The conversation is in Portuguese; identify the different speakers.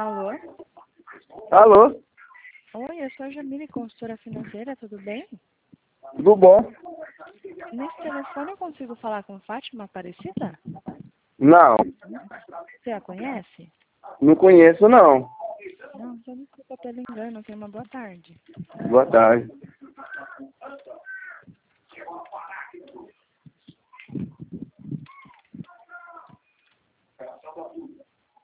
Speaker 1: Alô?
Speaker 2: Alô?
Speaker 1: Oi, eu sou a Jamile, consultora financeira, tudo bem?
Speaker 2: Tudo bom?
Speaker 1: Nesse telefone eu consigo falar com Fátima Aparecida?
Speaker 2: Não,
Speaker 1: Você a conhece?
Speaker 2: não conheço não.
Speaker 1: Não, só desculpa pelo engano, tenha uma boa tarde.
Speaker 2: Boa tarde.